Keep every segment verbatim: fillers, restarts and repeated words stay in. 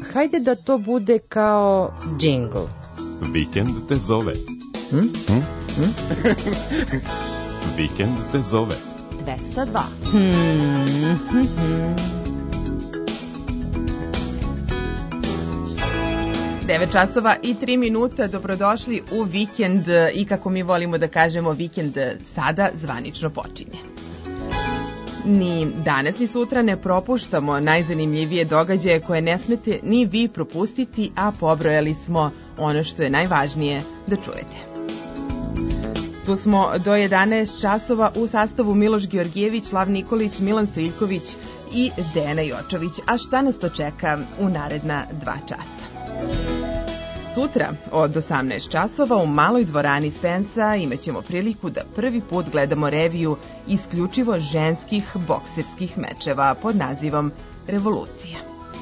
hajde da to bude kao džingl. Vikend te zove. Hm? Hm? Hm? Vikend te zove. dvesta dva. Hmm. hm, hm. devet časova i tri minuta, dobrodošli u vikend i kako mi volimo da kažemo, vikend sada zvanično počinje. Ni danas ni sutra ne propuštamo najzanimljivije događaje koje ne smete ni vi propustiti, a pobrojali smo ono što je najvažnije da čujete. Tu smo do jedanaest časova u sastavu Miloš Georgijević, Lav Nikolić, Milan Stojiljković i Dejana Jočović. A šta nas to čeka u naredna dva časa? Sutra od osamnaest časova u maloj dvorani Spensa imaćemo priliku da prvi put gledamo reviju isključivo ženskih bokserskih mečeva pod nazivom Revolucija.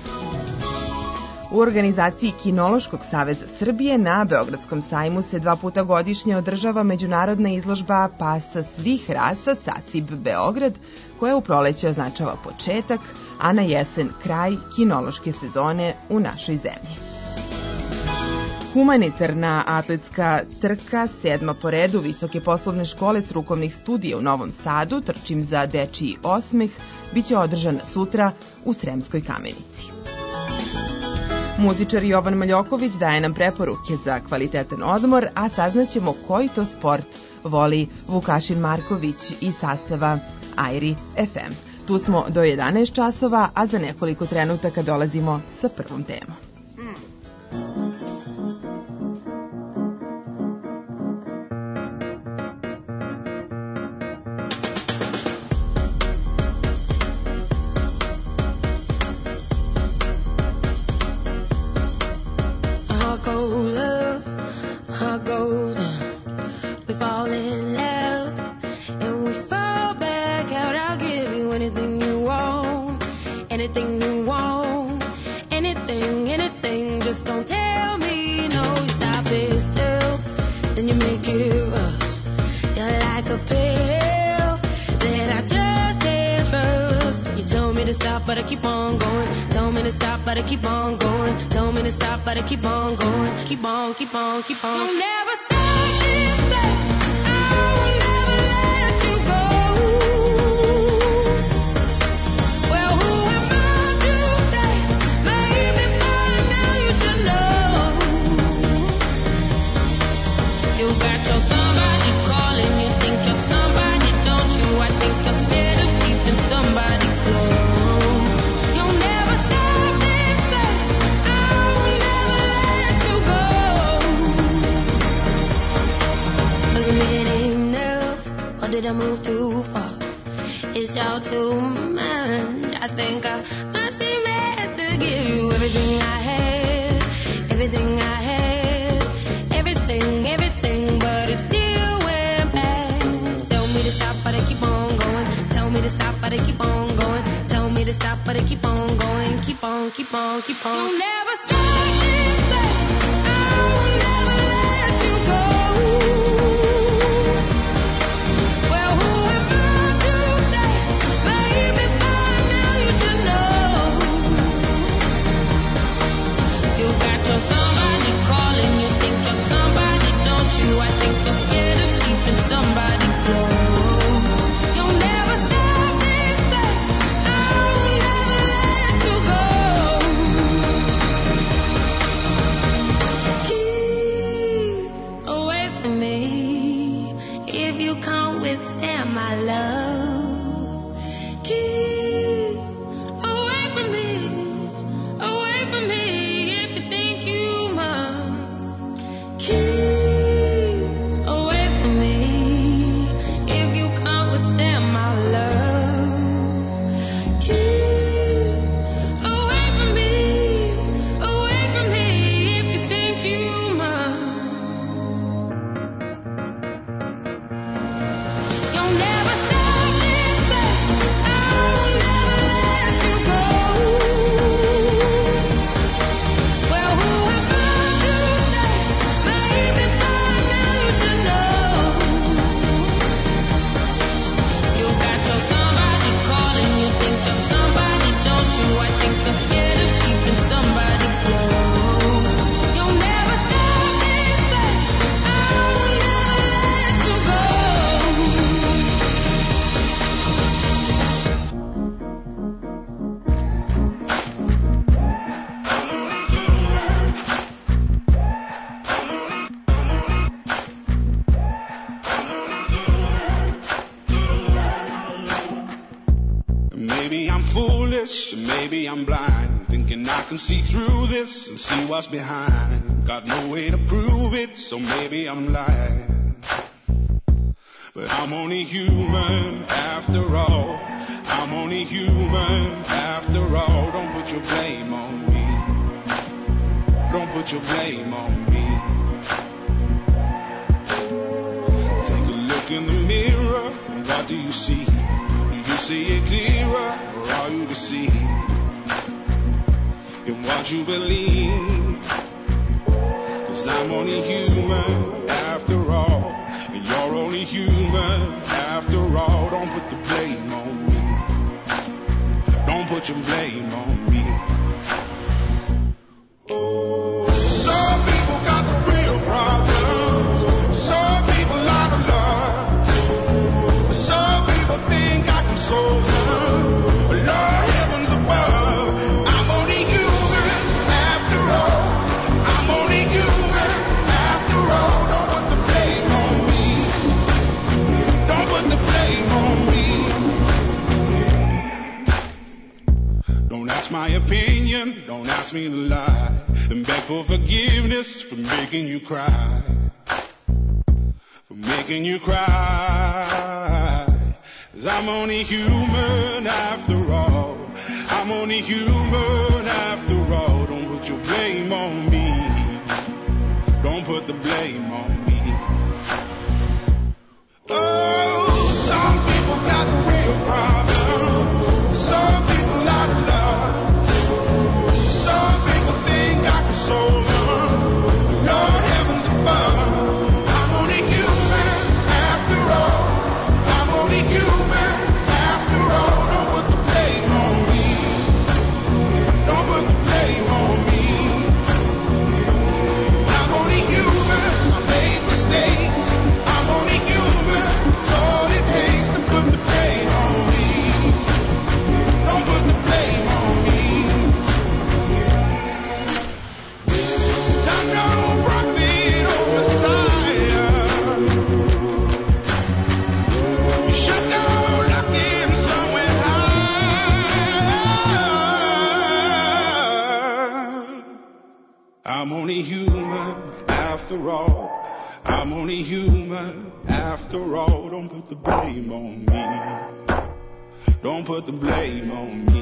U organizaciji Kinološkog saveza Srbije na Beogradskom sajmu se dva puta godišnje održava međunarodna izložba pasa svih rasa Cacib Beograd, koja u proleće označava početak, a na jesen kraj kinološke sezone u našoj zemlji. Humanitarna atletska trka, sedma po redu Visoke poslovne škole strukovnih studija u Novom Sadu, Trčim za dečiji osmeh, biće održana sutra u Sremskoj Kamenici. Muzičar Jovan Maljoković daje nam preporuke za kvalitetan odmor, a saznaćemo koji to sport voli Vukašin Marković iz sastava Airi ef em. Tu smo do jedanaest časova, a za nekoliko trenutaka dolazimo sa prvom temom. Keep on, keep on. You'll never stop this thing. I will never let you go. Well, who am I to say? Maybe by now you should know. You got your somebody calling. You think you're somebody, don't you? I think you're scared of keeping somebody close. You'll never stop this thing. I will never let you go. Did I move too far? It's all too much. I think I must be mad to give you everything I had, everything I had, everything, everything, but it still went bad. Tell me to stop, but I keep on going. Tell me to stop, but I keep on going. Tell me to stop, but I keep on going. Keep on, keep on, keep on. You'll never stop this thing. I will never let you go. I'm foolish, maybe I'm blind, thinking I can see through this and see what's behind. Got no way to prove it, so maybe I'm lying. But I'm only human after all. I'm only human after all. Don't put your blame on me. Don't put your blame on me. Take a look in the mirror, what do you see? Do you see it clearer, or are you deceived in what you believe? 'Cause I'm only human after all, and you're only human after all. Don't put the blame on me. Don't put your blame on me. Oh, some people got the real problems. Some people out of love. Some people think I can solve them. Lord, heavens above, I'm only human after all. I'm only human after all. Don't put the blame on me. Don't put the blame on me. Don't ask my opinion, don't ask me to lie, and beg for forgiveness for making you cry, for making you cry. 'Cause I'm only human after all. I'm only human after all. Don't put your blame on me. Don't put the blame on me. Oh, some people got the real problem. Some people out of love. Some people think I can solve them. Lord, heavens above, I'm only human after all. I'm only human after all. Don't put the blame on me. Don't put the blame on me. I'm only human. I made mistakes. I'm only human. It's all it takes to put the blame on me. Don't put the blame on me. I'm no prophet or Messiah. You should go looking somewhere high. I'm only human after all. I'm only human after all. Don't put the blame on me. Don't put the blame on me.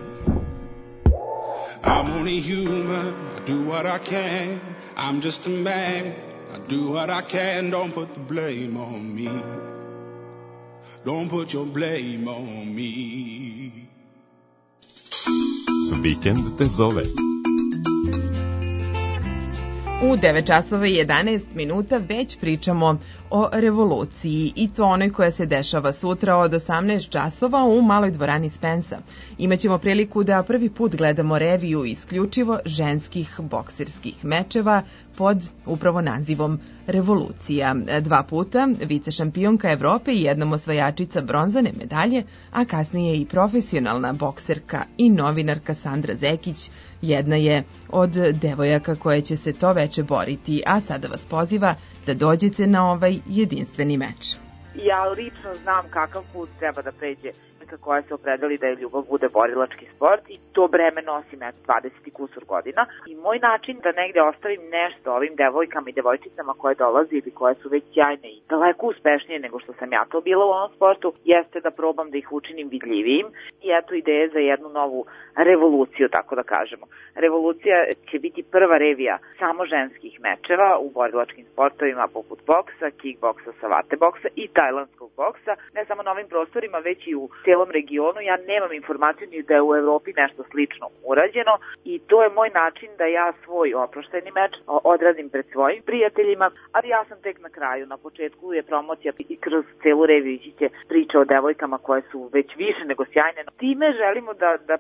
I'm only human, I do what I can. I'm just a man, I do what I can. Don't put the blame on me. Don't put your blame on me. Vikend te zove. U devet časova i jedanaest minuta već pričamo o revoluciji, i to onoj koja se dešava sutra od osamnaest časova u maloj dvorani Spensa. Imaćemo priliku da prvi put gledamo reviju isključivo ženskih bokserskih mečeva pod upravo nazivom Revolucija. Dva puta vice šampionka Evrope i jednom osvajačica bronzane medalje, a kasnije i profesionalna bokserka i novinarka Sandra Zekić jedna je od devojaka koje će se to veče boriti, a sada vas poziva da dođete na ovaj jedinstveni meč. Ja lično znam kakav put treba da pređe neka koja se opredeli da je ljubav bude borilački sport, i to breme nosim ja dvadeset kusur godina. I moj način da negde ostavim nešto ovim devojkama i devojčicama koje dolaze ili koje su već sjajne i daleko uspešnije nego što sam ja to bila u ovom sportu, jeste da probam da ih učinim vidljivijim. I eto ideje za jednu novu revoluciju, tako da kažemo. Revolucija će biti prva revija samo ženskih mečeva u borilačkim sportovima poput boksa, kickboksa, savate boksa i tajlandskog boksa, ne samo na ovim prostorima, već i u celom regionu. Ja nemam informaciju ni da je u Evropi nešto slično urađeno, i to je moj način da ja svoj oproštajni meč odradim pred svojim prijateljima, ali ja sam tek na kraju. Na početku je promocija i kroz celu reviju ići će priča o devojkama koje su već više nego sjajne. Time želimo da, da pokrenemo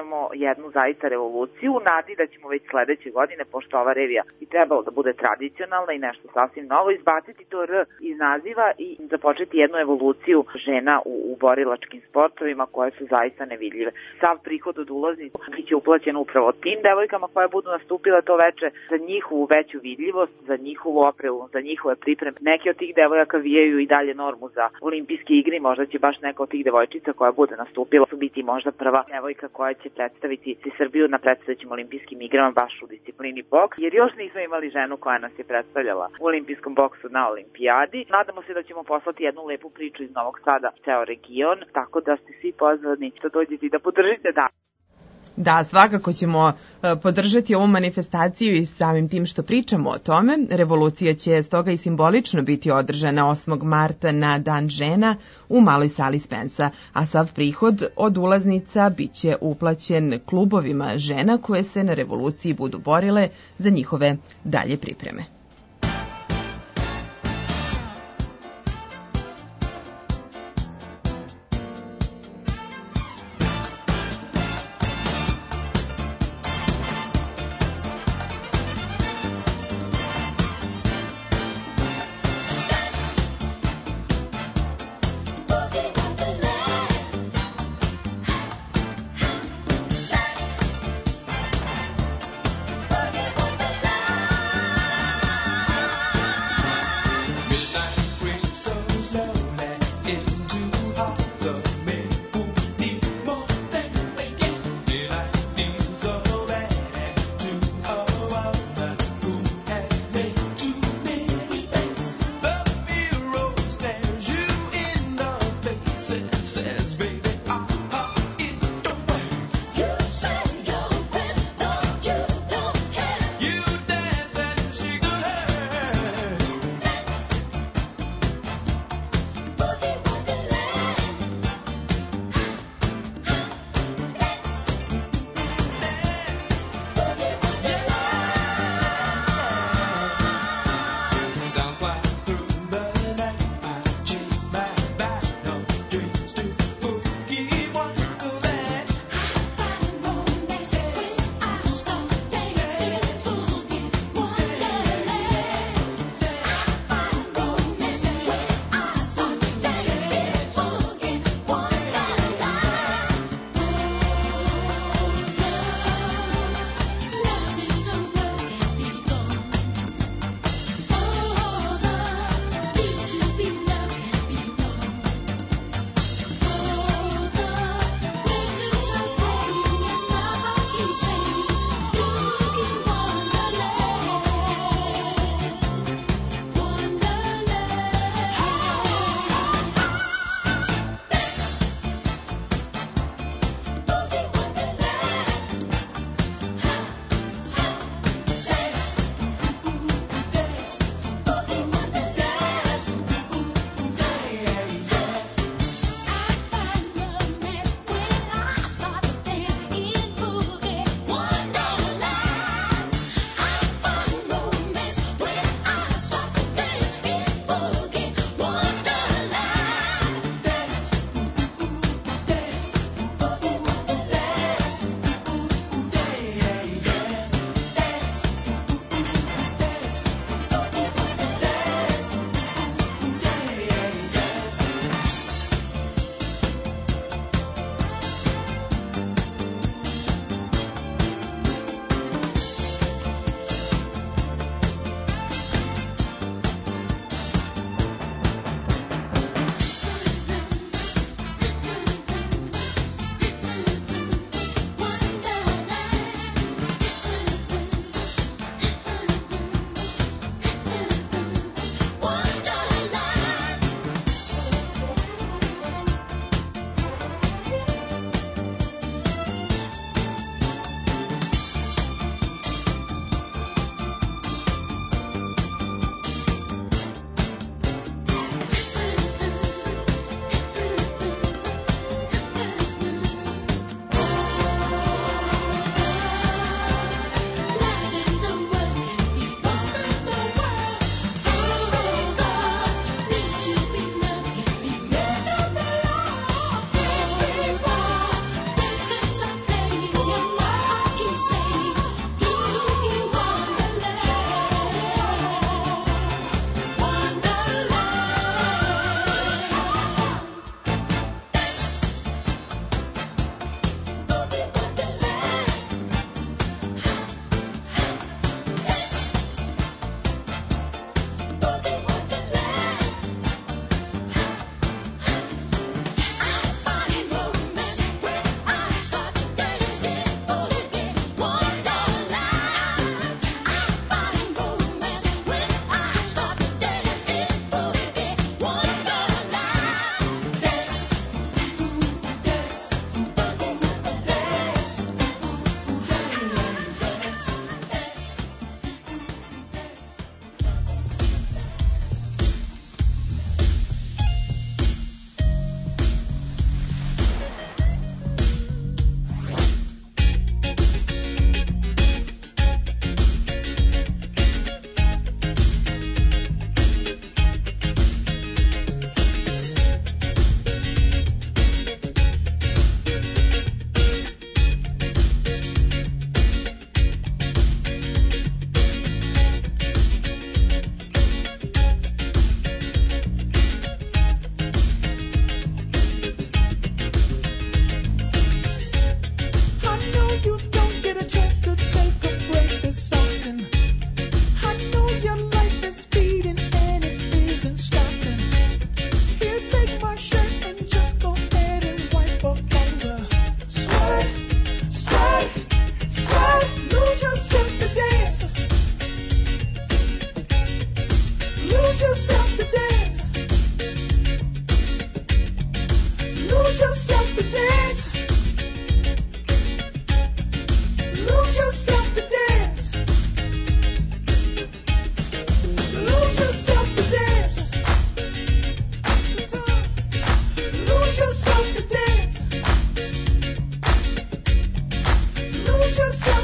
počnemo jednu zaista revoluciju u nadi da ćemo već sledeće godine, pošto ova revija i trebalo da bude tradicionalna i nešto sasvim novo, izbaciti to R iz naziva i započeti jednu evoluciju žena u, u borilačkim sportovima koje su zaista nevidljive. Sav prihod od ulaznica biće uplaćen upravo tim devojkama koje budu nastupile to veče za njihovu veću vidljivost, za njihovu opremu, za njihove pripreme. Neke od tih devojaka vijaju i dalje normu za olimpijske igre, možda će baš neka od tih devojčica koja bude nastupila su biti možda prva devojka koja će predstaviti Srbiju na predstojećim olimpijskim igrama baš u disciplini boks, jer još nismo imali ženu koja nas je predstavljala u olimpijskom boksu na olimpijadi. Nadamo se da ćemo poslati jednu lepu priču iz Novog Sada, ceo region, tako da ste svi pozvani da dođete i da podržite da. Da, svakako ćemo podržati ovu manifestaciju i samim tim što pričamo o tome. Revolucija će stoga i simbolično biti održana osmog marta na Dan žena u maloj sali Spensa, a sav prihod od ulaznica biće uplaćen klubovima žena koje se na revoluciji budu borile za njihove dalje pripreme.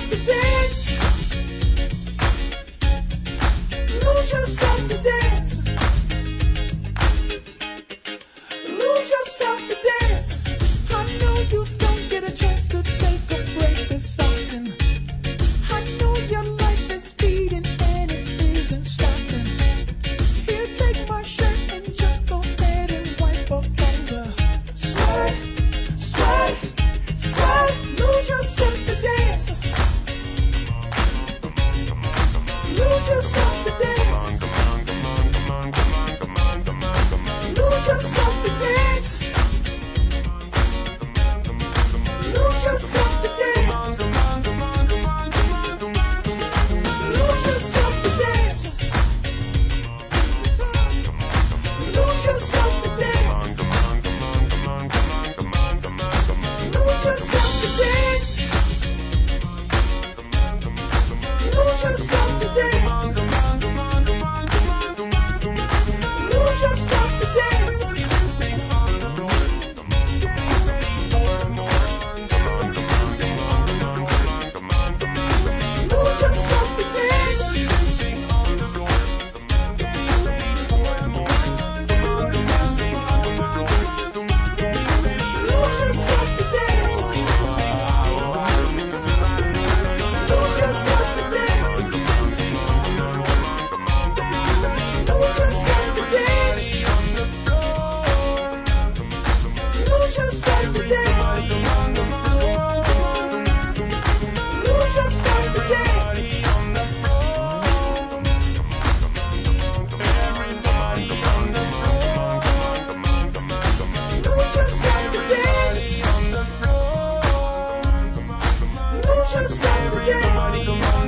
to dance. Lose yourself to dance. Lose yourself to dance. I know you don't get a chance to take a break this often. I know your life is speeding and it isn't stopping. Here, take my shirt and just go ahead and wipe up all the sweat, sweat, sweat. Lose yourself to dance. Lose yourself to dance. Lose yourself to dance. Lose yourself to dance. Lose yourself to dance. Lose yourself to dance. Lose yourself to dance. Lose yourself to dance. Lose yourself to dance. Lose yourself to dance. Lose yourself to dance. Lose yourself to dance. Lose yourself to dance. Lose yourself to dance. Lose yourself to dance. Lose yourself to dance. Lose yourself to dance.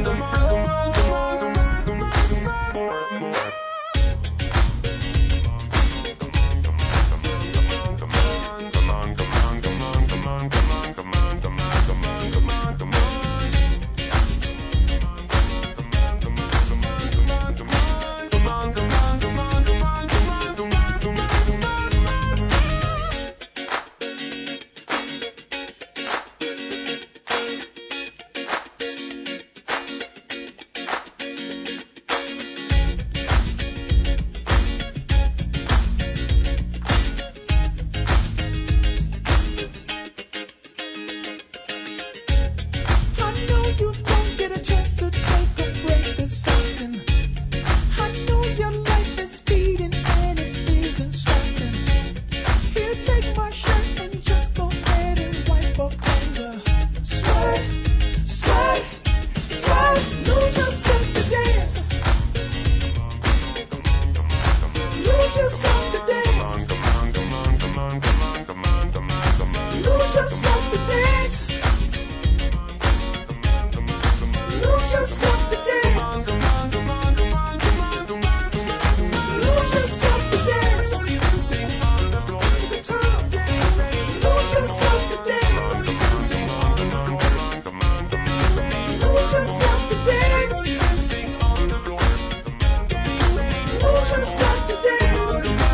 I know you don't get a chance to take a break this often. I know your life is speeding and it isn't stopping. Here, take my shirt and just go ahead and wipe up all the sweat, sweat, sweat. Lose yourself to dance. Lose yourself to dance. Lose yourself to dance. Lose yourself to dance. Lose yourself to dance. Lose yourself to dance. Lose yourself to dance. Lose yourself to dance.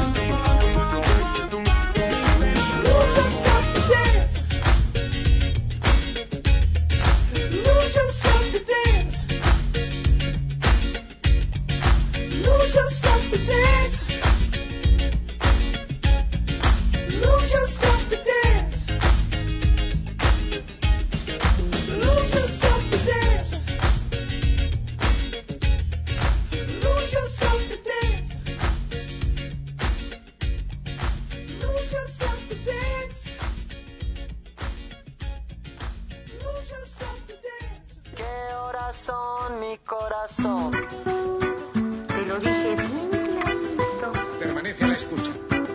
Lose yourself to dance. Lose yourself to dance. Lose yourself to dance. Lose yourself to dance. Lose yourself to dance. Lose yourself to dance. Lose yourself to dance. Lose yourself to dance. ¿Qué horas son, mi corazón? Te lo dije bien clarito. Permanece a la escucha.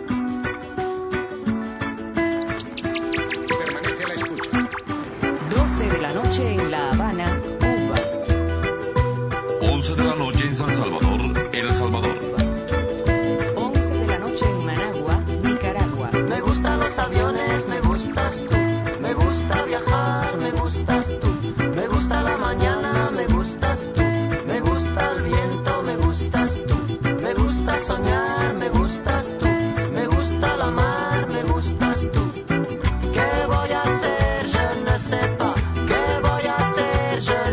Permanece a la escucha. doce de la noche en La Habana, Cuba. once de la noche en San Salvador, El Salvador. once de la noche en Managua, Nicaragua. Me gustan los aviones, me gustas tú. Me gusta viajar, me gustas tú. Me gusta la mañana, me gustas tú. Me gusta el viento, me gustas tú. Me gusta soñar, me gustas tú. Me gusta la mar, me gustas tú. ¿Qué voy a hacer? Je ne sais pas. ¿Qué voy a hacer? Je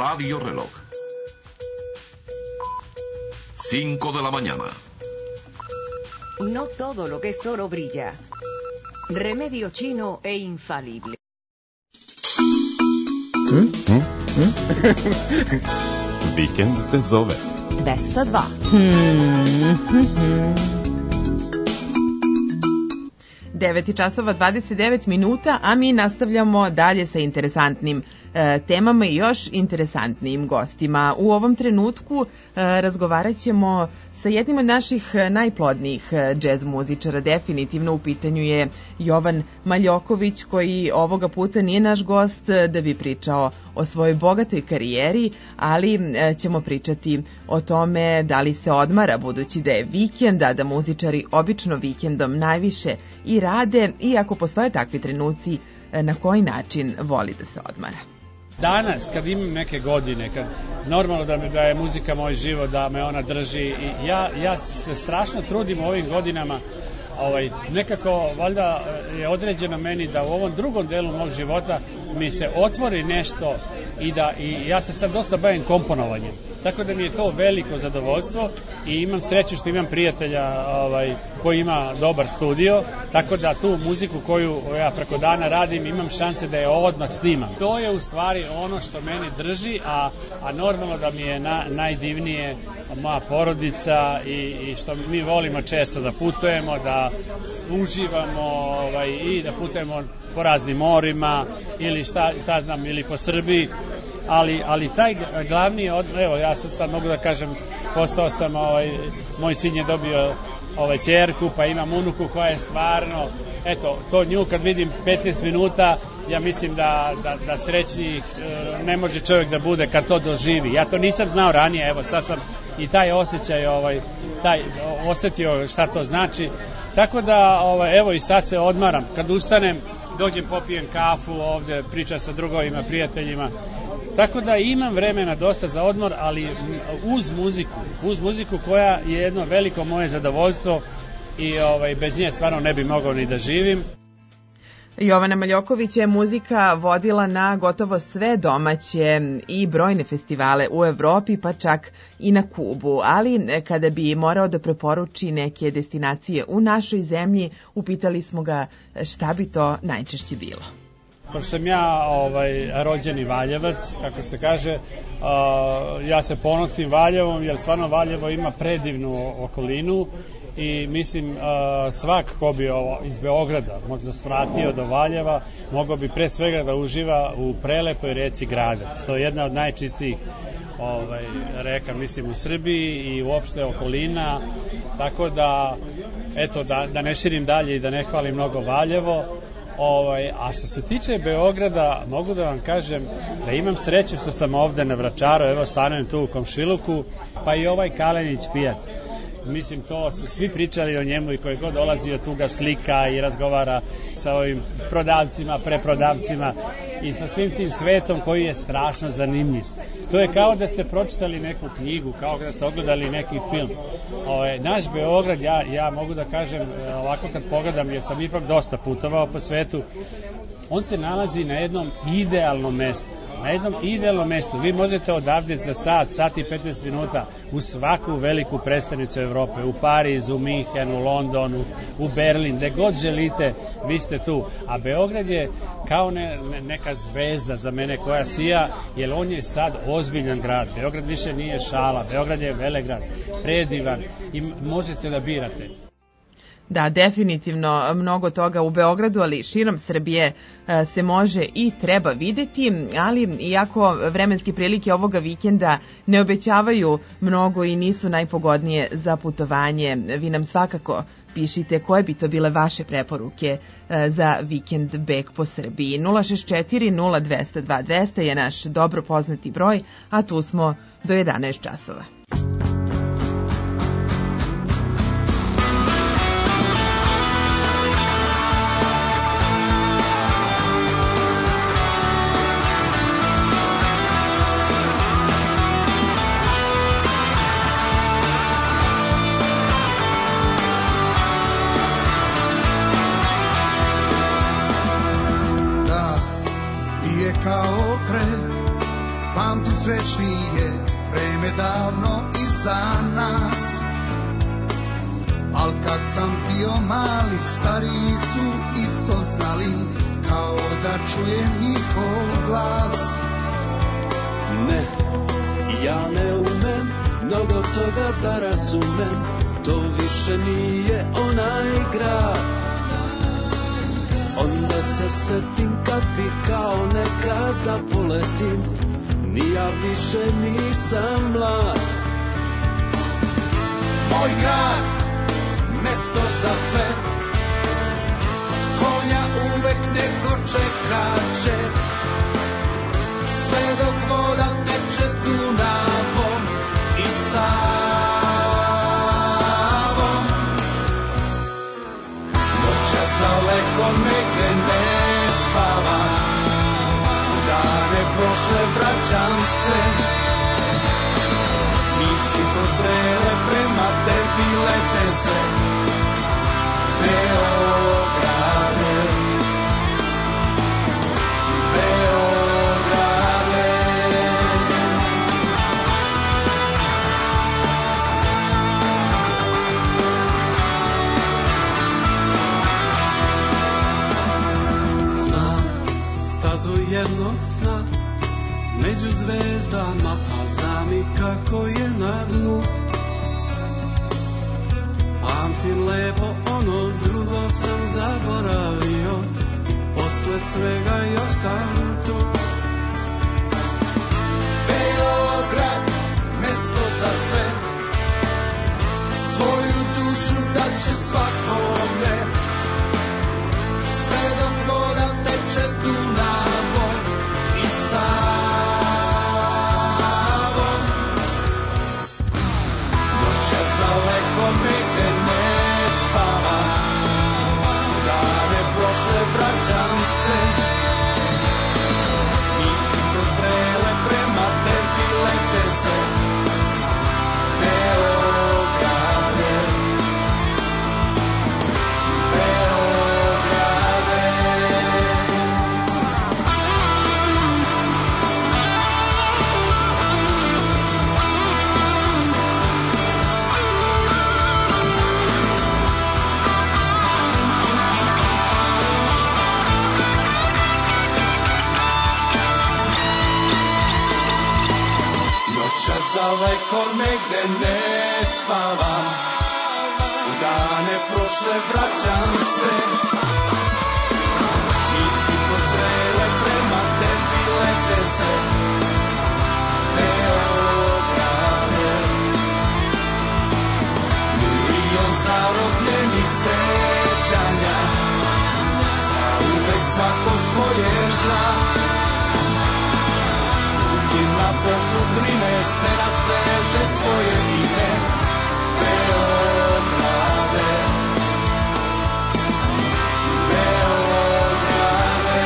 Radio Reloj. Cinco de la mañana. No todo lo que es oro brilla. Remedio chino e infalible. Mm? Mm? Mm? Vikend te zove. dvesta dva. Hmm. devet časova dvadeset devet minuta, a mi nastavljamo dalje sa interesantnim e, temama i još interesantnijim gostima. U ovom trenutku e, razgovarat ćemo sa jednim od naših najplodnijih džez muzičara. Definitivno u pitanju je Jovan Maljoković, koji ovoga puta nije naš gost da bi pričao o svojoj bogatoj karijeri, ali ćemo pričati o tome da li se odmara, budući da je vikend, a da muzičari obično vikendom najviše i rade, i ako postoje takvi trenuci, na koji način voli da se odmara. Danas, kad imam neke godine, kad normalno da, me, da je muzika moj život, da me ona drži, i ja, ja se strašno trudim u ovim godinama, ovaj, nekako valjda je određeno meni da u ovom drugom delu mog života mi se otvori nešto i da i ja se sad dosta bavim komponovanjem. Tako da mi je to veliko zadovoljstvo i imam sreću što imam prijatelja ovaj, koji ima dobar studio, tako da tu muziku koju ja preko dana radim imam šanse da je odmah snimam. To je u stvari ono što meni drži, a, a normalno da mi je na, najdivnije moja porodica i, i što mi volimo često da putujemo, da uživamo ovaj, i da putujemo po raznim morima ili šta, šta znam, ili po Srbiji. Ali, ali taj glavni, od, evo ja sad, sad mogu da kažem, postao sam, ovaj, moj sin je dobio ovaj, ćerku, pa imam unuku koja je stvarno, eto, to nju kad vidim petnaest minuta, ja mislim da, da, da srećnijih ne može čovjek da bude kad to doživi. Ja to nisam znao ranije, evo sad sam i taj osjećaj, ovaj, taj, osjetio šta to znači. Tako da, ovaj, evo i sad se odmaram, kad ustanem, dođem, popijem kafu ovde, pričam sa drugovima, prijateljima. Tako da imam vremena dosta za odmor, ali uz muziku, uz muziku koja je jedno veliko moje zadovoljstvo i ovaj, bez nje stvarno ne bi mogao ni da živim. Jovana Maljoković je muzika vodila na gotovo sve domaće i brojne festivale u Evropi, pa čak i na Kubu. Ali kada bi morao da preporuči neke destinacije u našoj zemlji, upitali smo ga šta bi to najčešće bilo. Pošto sam ja ovaj, rođeni Valjevac, kako se kaže, uh, ja se ponosim Valjevom, jer stvarno Valjevo ima predivnu okolinu i mislim uh, svak ko bi ovo, iz Beograda možda svratio do Valjeva, mogao bi pre svega da uživa u prelepoj reci Gradac. To je jedna od najčistijih ovaj, reka, mislim, u Srbiji i uopšte okolina, tako da, eto, da, da ne širim dalje i da ne hvalim mnogo Valjevo. Ovaj, a što se tiče Beograda, mogu da vam kažem da imam sreću što sam ovde na Vračaru, evo stanujem tu u komšiluku, pa i ovaj Kalenić pijac. Mislim, to su svi pričali o njemu i koji god dolazio tu ga slika i razgovara sa ovim prodavcima, preprodavcima i sa svim tim svetom koji je strašno zanimljiv. To je kao da ste pročitali neku knjigu, kao da ste ogledali neki film. Ove, naš Beograd, ja, ja mogu da kažem, ovako kad pogledam, jer sam ipak dosta putovao po svetu, on se nalazi na jednom idealnom mestu. Na jednom idealnom mestu. Vi možete odavde za sat, sat i petnaest minuta u svaku veliku prestonicu Evrope, u Pariz, u Minhen, u London, u, u Berlin, gde god želite, vi ste tu. A Beograd je kao ne, ne, neka zvezda za mene koja sija, jer on je sad ozbiljan grad. Beograd više nije šala, Beograd je velegrad, predivan i možete da birate. Da, definitivno mnogo toga u Beogradu, ali širom Srbije se može i treba videti, ali iako vremenske prilike ovoga vikenda ne obećavaju mnogo i nisu najpogodnije za putovanje, vi nam svakako pišite koje bi to bile vaše preporuke za vikend beg po Srbiji. nula šest četiri nula dva nula dva dva nula zero je naš dobro poznati broj, a tu smo do jedanaest časova. pamtim srećnije vreme davno iza nas. Al kad sam bio mali, stariji su isto znali, kao da čujem njihov glas. Ne, ja ne umem mnogo toga da razumem, to više nije onaj grad. Onda se setim kad bi kao nekada poletim, ni ja više nisam mlad. Moj grad, mesto za sve, kod konja uvek neko čekaće, sve dok voda teče Dunavom i Savom. Noćas daleko negde ne spavam, u dane prošle vraćam se, misli pozrele prema tebi lete se. Beograde, Beograde. Znam stazu jednog sna među zvezdama, a znam i kako je na dnu. Pamtim lepo ono drugo sam zaboravio, posle svega još sam tu. Beograd, mesto za sve, svoju dušu daće svakome, sve dok voda teče Dunavom i Savom. Noćas daleko negde ne spavam, u dane prošle vraćam se, misli ko strele prema tebi lete se. Beograde, Beograde. Noćas daleko negde ne spavam, u dane prošle vraćam se, misli ko strele prema tebi lete se. Beograde, milion zarobljenih sećanja, zauvek svako svoje zna. Na poput Drine sve na sveže tvoje ime. Beograde, Beograde.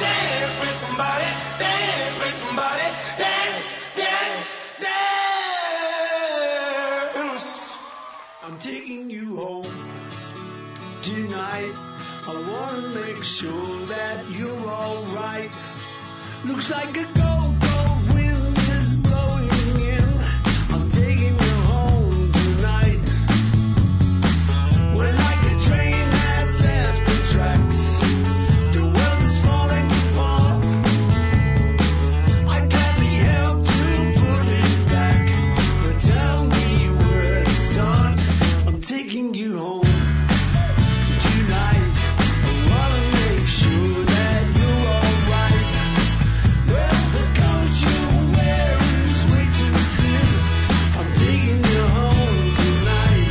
dance with somebody, dance with somebody, dance, dance, dance. I'm taking you home tonight. I wanna make sure that you're alright. Looks like a go-go wind is blowing in. I'm taking you home tonight. We're like a train that's left the tracks. The world is falling apart. I gladly help to put it back. But tell me where to start. I'm taking you home tonight. I wanna make sure that you're alright. Well, the coat you wear is way too thin. I'm taking you home tonight.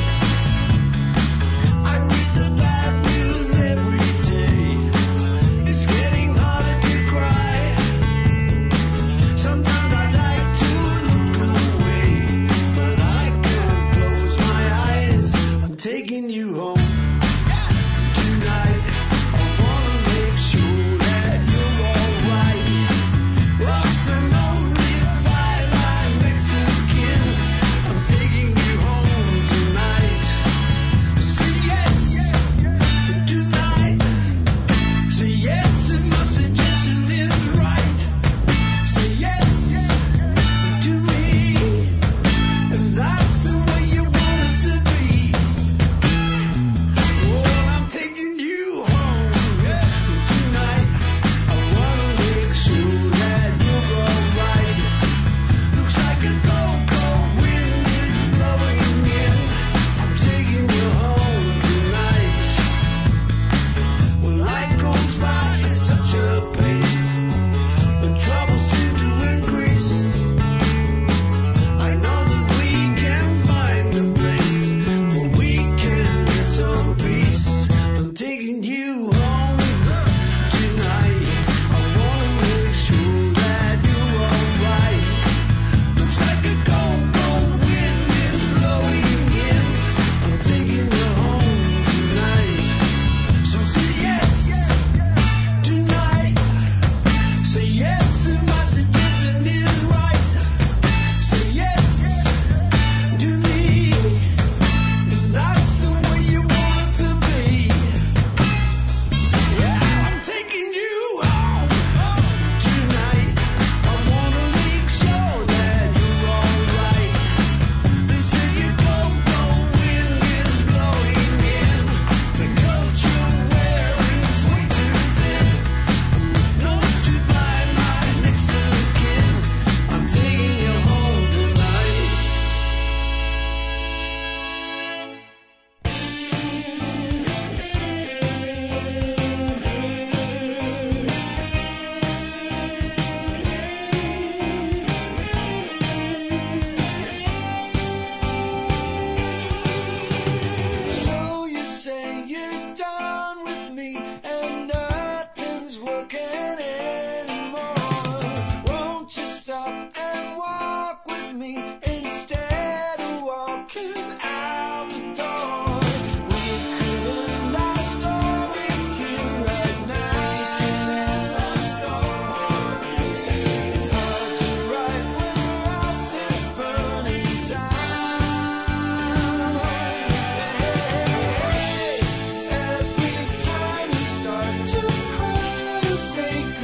I read the bad news every day. It's getting harder to cry. Sometimes I'd like to look away, but I can't close my eyes. I'm taking you home tonight. I wanna make sure that you're alright. What's an only five line Mexican? I'm taking you home tonight. Say yes tonight. Say yes if my suggestion is right. Say yes to me, and that's the way you want it to be. Oh, I'm taking you home tonight. I wanna make sure that you're alright. Looks like a go-go wind is blowing in. I'm taking you home tonight. When life goes by at such a pace, the troubles seem to increase. I know that we can find a place where we can get some peace. I'm taking you home tonight. I wanna make sure that you're alright. Looks like a go-go wind is blowing in. I'm taking you home tonight. So say yes tonight. Say yes if my suggestion is right. Say yes to me, and that's the way you want it to be. Yeah, I'm taking you home tonight. I wanna make sure that you're alright. They say your go-go wind is blowing in. The coat you're wearing is way too thin. Don't you find my next of kin? I'm taking you home tonight. So you say you're done with me and nothing's working anymore. Won't you stop and walk with me instead of walking out the door? We could end our story here right now. It's hard to write when the house is burning down. Every time you start to cry, you say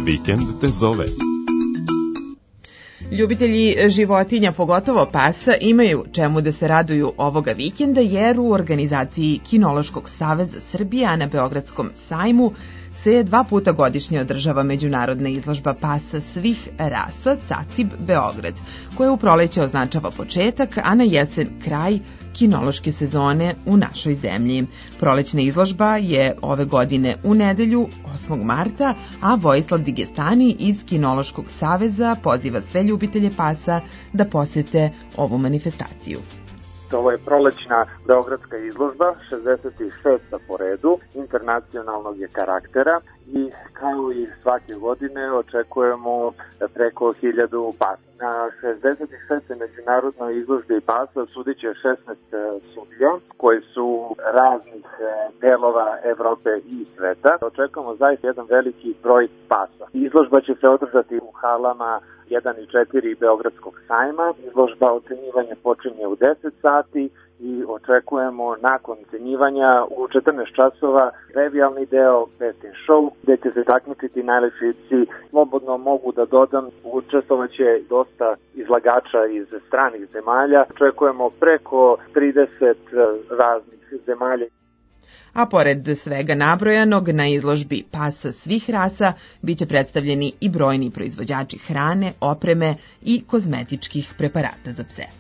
Vikend te zove. Ljubitelji životinja, pogotovo pasa, imaju čemu da se raduju ovoga vikenda, jer u organizaciji Kinološkog saveza Srbije, a na Beogradskom sajmu se dva puta godišnje održava međunarodna izložba pasa svih rasa Cacib Beograd, koja u proleće označava početak, a na jesen kraj kinološke sezone u našoj zemlji. Prolećna izložba je ove godine u nedelju osmog marta, a Vojislav Digestani iz Kinološkog saveza poziva sve ljubitelje pasa da posete ovu manifestaciju. Ovo je prolećna beogradska izložba, šezdeset šesta po redu, internacionalnog je karaktera i kao i svake godine očekujemo preko hiljadu pasa. Na šezdeset šestoj međunarodnoj izložbi pasa sudit će šesnaest sudija koji su raznih delova Evrope i sveta. Očekujemo zaista jedan veliki broj pasa. Izložba će se održati u halama jedan i četiri Beogradskog sajma. Izložba ocenjivanja počinje u deset sati i očekujemo nakon ocenjivanja u četrnaest časova revijalni deo Best in Show, gde će se takmičiti najlepšici. Slobodno mogu da dodam, učestvovaće dosta izlagača iz stranih zemalja. Očekujemo preko trideset raznih zemalja. A pored svega nabrojanog, na izložbi pasa svih rasa biće predstavljeni i brojni proizvođači hrane, opreme i kozmetičkih preparata za pse.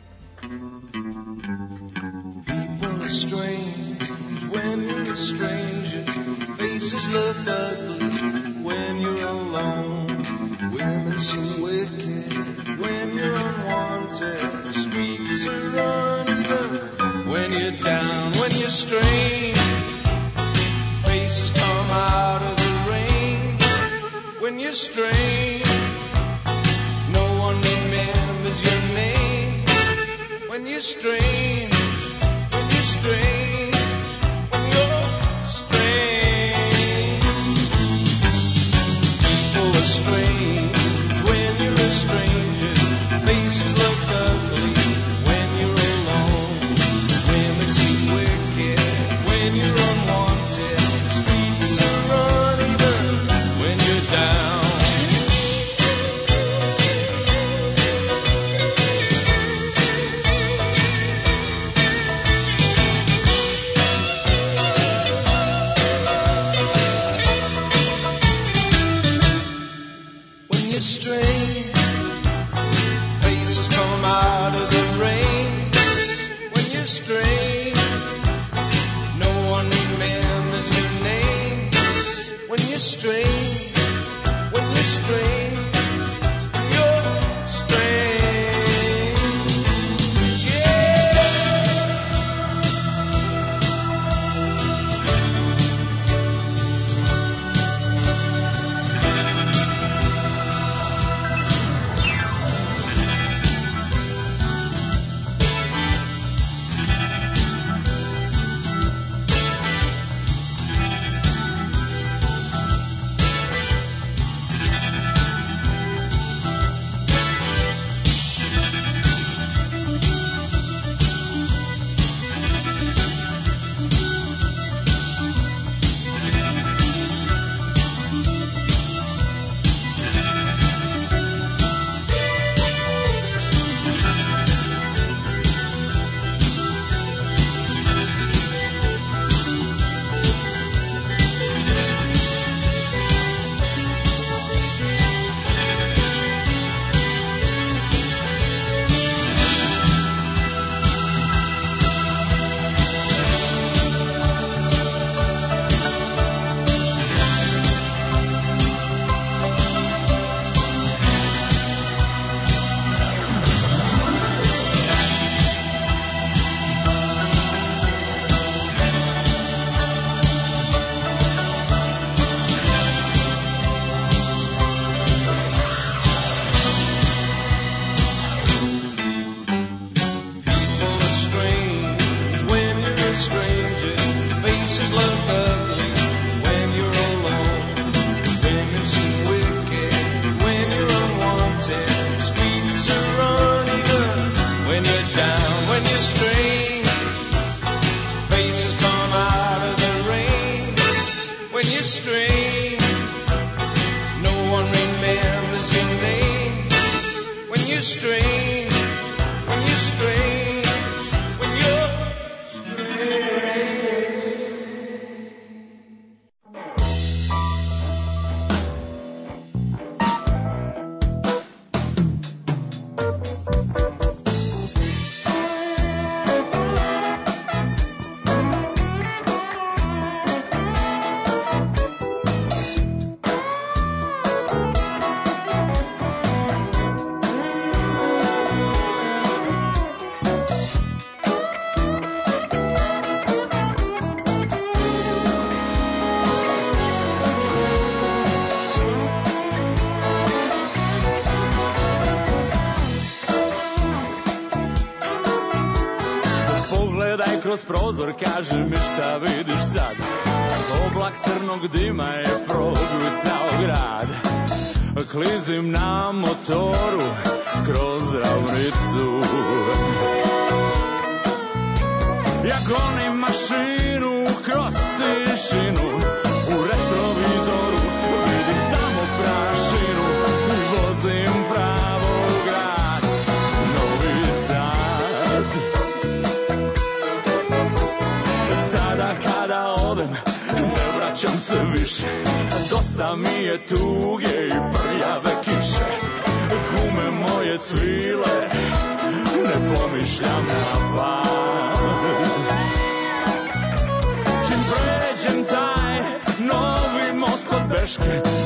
People are strange when you're a stranger. Faces look ugly when you're alone. Women seem wicked when you're unwanted. Streets are uneven when you're down, when you're strange. Faces come out of the rain when you're strange. No one remembers your name when you're strange. When you're strange. When you're strange. People are strange when you're a stranger. Faces look ugly when you're alone. Women seem wicked when you're unwanted. Streets are uneven when you're down. When you're strange, faces come out of the rain. When you're strange, no one remembers your name. When you're strange, when you're strange, you're strange. Yeah. When you're strange, no one strange, when you're strange, when you're kroz prozor, kaži mi šta vidiš sad. Oblak crnog dima je progutao grad. Klizim na motoru kroz ravnicu. Ja gonim mašinu kroz tišinu. U retrovizoru vidim samo prašinu. Vozim pravo u grad Novi Sad. Sada kada odem ne vraćam se više. Dosta mi je tuge i prljave kiše. Gume moje cvile, ne pomišljam na pad. Čim pređem taj novi most kod Beške,